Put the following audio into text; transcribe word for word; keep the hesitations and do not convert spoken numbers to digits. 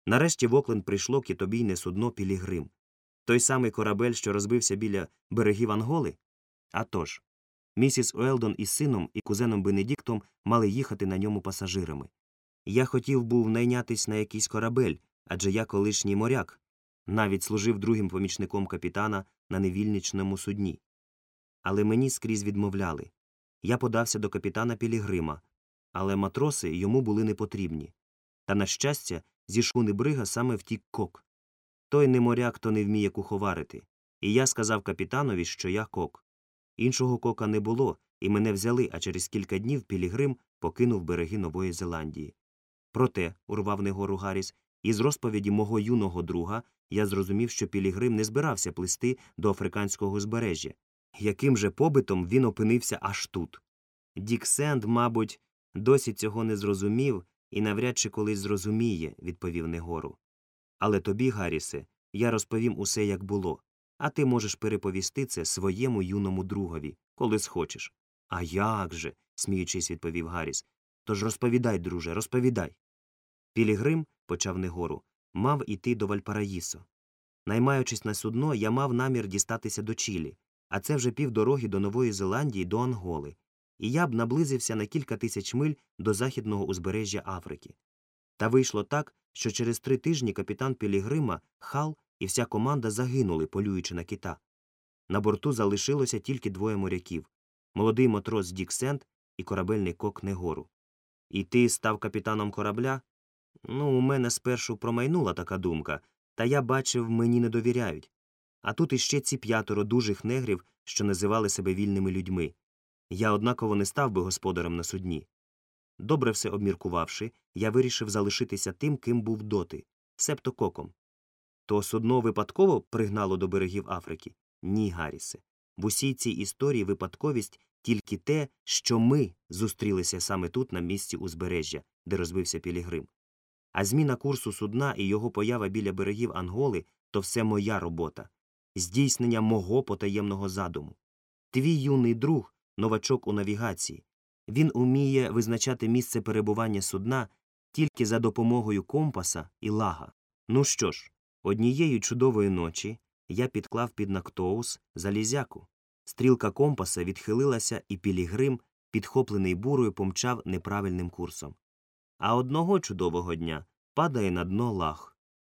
Нарешті в Окленд прийшло китобійне судно «Пілігрим». Той самий корабель, що розбився біля берегів Анголи? А тож. Місіс Уелдон із сином і кузеном Бенедіктом мали їхати на ньому пасажирами. Я хотів був найнятись на якийсь корабель, адже я колишній моряк, навіть служив другим помічником капітана на невільничному судні. Але мені скрізь відмовляли. Я подався до капітана Пілігрима, але матроси йому були не потрібні. Та, на щастя, зі шхуни брига саме втік Кок. Той не моряк, то не вміє куховарити. І я сказав капітанові, що я Кок. Іншого Кока не було, і мене взяли, а через кілька днів Пілігрим покинув береги Нової Зеландії. Проте, урвав Негору Гарріс, із розповіді мого юного друга я зрозумів, що Пілігрим не збирався плисти до африканського узбережжя. Яким же побитом він опинився аж тут? Дік Сенд, мабуть, досі цього не зрозумів і навряд чи колись зрозуміє, відповів Негору. Але тобі, Гаррісе, я розповім усе, як було, а ти можеш переповісти це своєму юному другові, коли схочеш. А як же, сміючись, відповів Гарріс. Тож розповідай, друже, розповідай. Пілігрим, почав Негору, мав іти до Вальпараїсо. Наймаючись на судно, я мав намір дістатися до Чилі, а це вже півдороги до Нової Зеландії, до Анголи, і я б наблизився на кілька тисяч миль до західного узбережжя Африки. Та вийшло так, що через три тижні капітан Пілігрима, Хал і вся команда загинули, полюючи на кита. На борту залишилося тільки двоє моряків – молодий матрос Дік Сенд і корабельний Кок Негору. І ти став капітаном корабля? Ну, у мене спершу промайнула така думка, та я бачив, мені не довіряють. А тут іще ці п'ятеро дужих негрів, що називали себе вільними людьми. Я однаково не став би господарем на судні. Добре все обміркувавши, я вирішив залишитися тим, ким був доти – себто Коком. То судно випадково пригнало до берегів Африки? Ні, Гаррісе. В усій цій історії випадковість тільки те, що ми зустрілися саме тут, на місці узбережжя, де розбився Пілігрим. А зміна курсу судна і його поява біля берегів Анголи – то все моя робота. Здійснення мого потаємного задуму. Твій юний друг – новачок у навігації. Він уміє визначати місце перебування судна тільки за допомогою компаса і лага. Ну що ж, однієї чудової ночі я підклав під Нактоус залізяку. Стрілка компаса відхилилася, і Пілігрим, підхоплений бурою, помчав неправильним курсом. А одного чудового дня падає на дно лаг.